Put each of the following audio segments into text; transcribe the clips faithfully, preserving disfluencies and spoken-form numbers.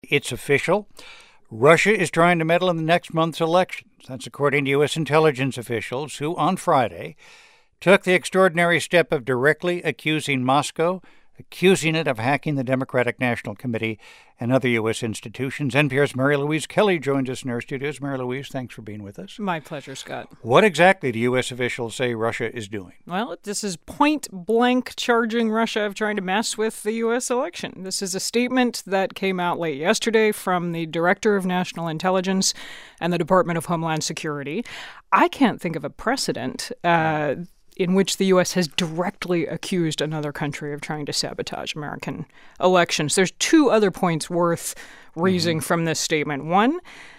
It's official. Russia is trying to meddle in the next month's elections. That's according to U S intelligence officials who, on Friday, took the extraordinary step of directly accusing Moscow, accusing it of hacking the Democratic National Committee and other U S institutions. N P R's Mary Louise Kelly joins us in our studios. Mary Louise, thanks for being with us. My pleasure, Scott. What exactly do U S officials say Russia is doing? Well, this is point blank charging Russia of trying to mess with the U S election. This is a statement that came out late yesterday from the Director of National Intelligence and the Department of Homeland Security. I can't think of a precedent uh, in which the U S has directly accused another country of trying to sabotage American elections. There's two other points worth raising mm-hmm. from this statement. One,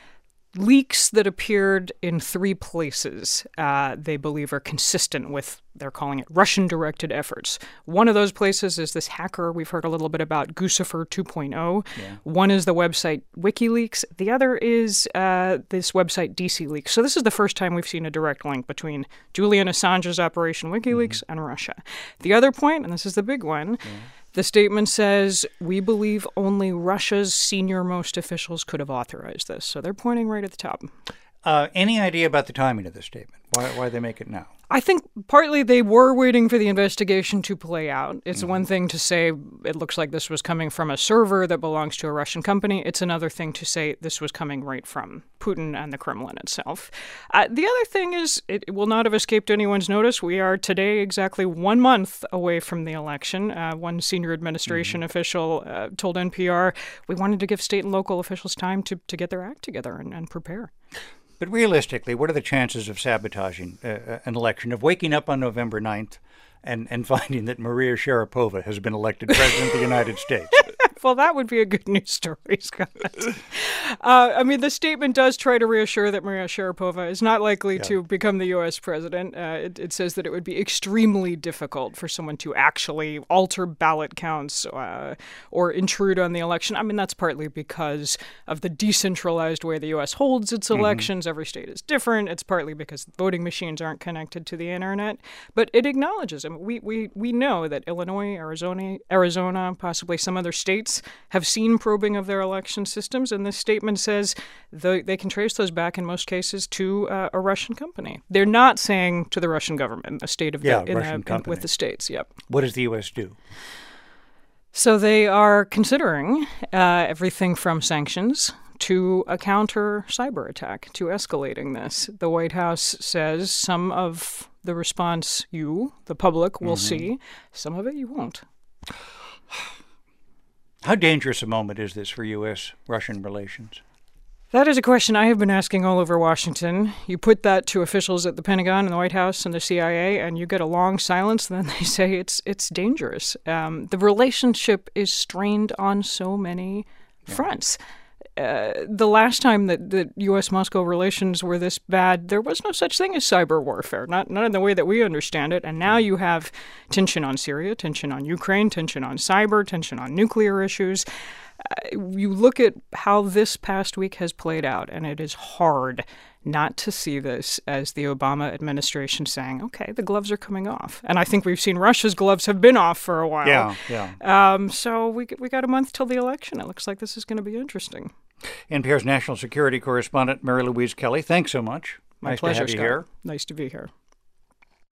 leaks that appeared in three places uh, they believe are consistent with, they're calling it Russian-directed efforts. One of those places is this hacker we've heard a little bit about, Guccifer two point oh. Yeah. One is the website WikiLeaks. The other is uh, this website D C Leaks. So this is the first time we've seen a direct link between Julian Assange's operation WikiLeaks mm-hmm. and Russia. The other point, and this is the big one, yeah. the statement says, we believe only Russia's senior-most officials could have authorized this. So they're pointing right at the top. Uh, any idea about the timing of this statement? Why, why they make it now? I think partly they were waiting for the investigation to play out. It's mm-hmm. one thing to say it looks like this was coming from a server that belongs to a Russian company. It's another thing to say this was coming right from Putin and the Kremlin itself. Uh, the other thing is it, it will not have escaped anyone's notice. We are today exactly one month away from the election. Uh, one senior administration mm-hmm. official uh, told N P R we wanted to give state and local officials time to, to get their act together and, and prepare. But realistically, what are the chances of sabotaging uh, an election, of waking up on November ninth and, and finding that Maria Sharapova has been elected president of the United States? Well, that would be a good news story, Scott. Uh, I mean, the statement does try to reassure that Maria Sharapova is not likely yeah. to become the U S president. Uh, it, it says that it would be extremely difficult for someone to actually alter ballot counts uh, or intrude on the election. I mean, that's partly because of the decentralized way the U S holds its elections. Mm-hmm. Every state is different. It's partly because voting machines aren't connected to the internet. But it acknowledges, I mean, we, we, we know that Illinois, Arizona, Arizona, possibly some other states have seen probing of their election systems, and this statement says the, they can trace those back in most cases to uh, a Russian company. They're not saying to the Russian government, a state of yeah, the, in Russian the, in, with the states. Yep. What does the U S do? So they are considering uh, everything from sanctions to a counter cyber attack, to escalating this. The White House says some of the response you, the public, will mm-hmm. see. Some of it you won't. How dangerous a moment is this for U S Russian relations? That is a question I have been asking all over Washington. You put that to officials at the Pentagon and the White House and the C I A, and you get a long silence, and then they say it's it's dangerous. Um, the relationship is strained on so many yeah. fronts. Uh, the last time that the U S Moscow relations were this bad, there was no such thing as cyber warfare, not, not in the way that we understand it. And now you have tension on Syria, tension on Ukraine, tension on cyber, tension on nuclear issues. Uh, you look at how this past week has played out, and it is hard not to see this as the Obama administration saying, okay, the gloves are coming off. And I think we've seen Russia's gloves have been off for a while. Yeah, yeah. Um, so we we got a month till the election. It looks like this is going to be interesting. N P R's national security correspondent, Mary Louise Kelly, thanks so much. My nice pleasure, to have you Scott. here. Nice to be here.